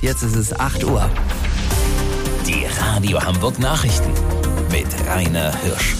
Jetzt ist es 8 Uhr. Die Radio Hamburg Nachrichten mit Rainer Hirsch.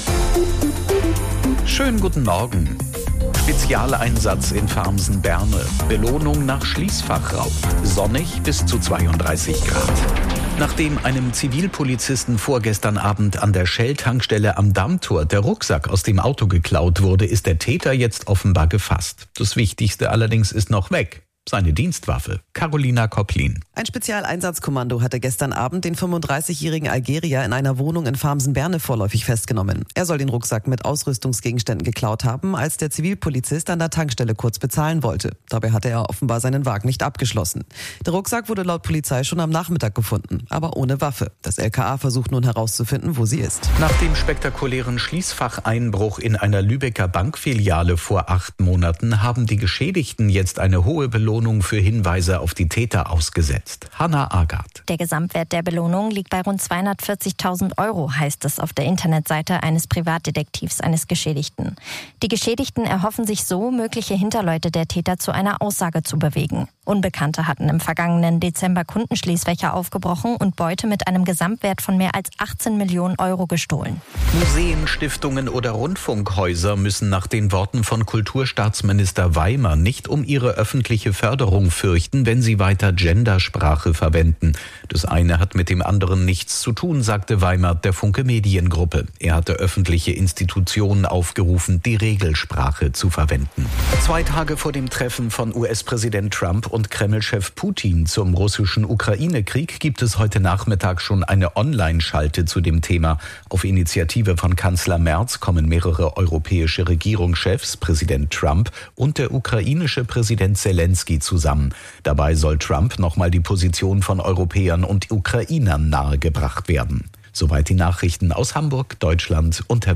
Schönen guten Morgen. Spezialeinsatz in Farmsen-Berne. Belohnung nach Schließfachraub. Sonnig bis zu 32 Grad. Nachdem einem Zivilpolizisten vorgestern Abend an der Shell-Tankstelle am Dammtor der Rucksack aus dem Auto geklaut wurde, ist der Täter jetzt offenbar gefasst. Das Wichtigste allerdings ist noch weg. Seine Dienstwaffe. Carolina Kopplin. Ein Spezialeinsatzkommando hatte gestern Abend den 35-jährigen Algerier in einer Wohnung in Farmsen-Berne vorläufig festgenommen. Er soll den Rucksack mit Ausrüstungsgegenständen geklaut haben, als der Zivilpolizist an der Tankstelle kurz bezahlen wollte. Dabei hatte er offenbar seinen Wagen nicht abgeschlossen. Der Rucksack wurde laut Polizei schon am Nachmittag gefunden, aber ohne Waffe. Das LKA versucht nun herauszufinden, wo sie ist. Nach dem spektakulären Schließfacheinbruch in einer Lübecker Bankfiliale vor 8 Monaten haben die Geschädigten jetzt eine hohe Belohnung für Hinweise auf die Täter ausgesetzt. Hanna Agard. Der Gesamtwert der Belohnung liegt bei rund 240.000 €, heißt es auf der Internetseite eines Privatdetektivs eines Geschädigten. Die Geschädigten erhoffen sich so, mögliche Hinterleute der Täter zu einer Aussage zu bewegen. Unbekannte hatten im vergangenen Dezember Kundenschließfächer aufgebrochen und Beute mit einem Gesamtwert von mehr als 18 Millionen € gestohlen. Museen, Stiftungen oder Rundfunkhäuser müssen nach den Worten von Kulturstaatsminister Weimer nicht um ihre öffentliche Förderung fürchten, wenn sie weiter Gendersprache verwenden. Das eine hat mit dem anderen nichts zu tun, sagte Weimer der Funke Mediengruppe. Er hatte öffentliche Institutionen aufgerufen, die Regelsprache zu verwenden. 2 Tage vor dem Treffen von US-Präsident Trump und Kreml-Chef Putin zum russischen Ukraine-Krieg gibt es heute Nachmittag schon eine Online-Schalte zu dem Thema. Auf Initiative von Kanzler Merz kommen mehrere europäische Regierungschefs, Präsident Trump und der ukrainische Präsident Zelensky zusammen. Dabei soll Trump nochmal die Position von Europäern und Ukrainern nahegebracht werden. Soweit die Nachrichten aus Hamburg, Deutschland und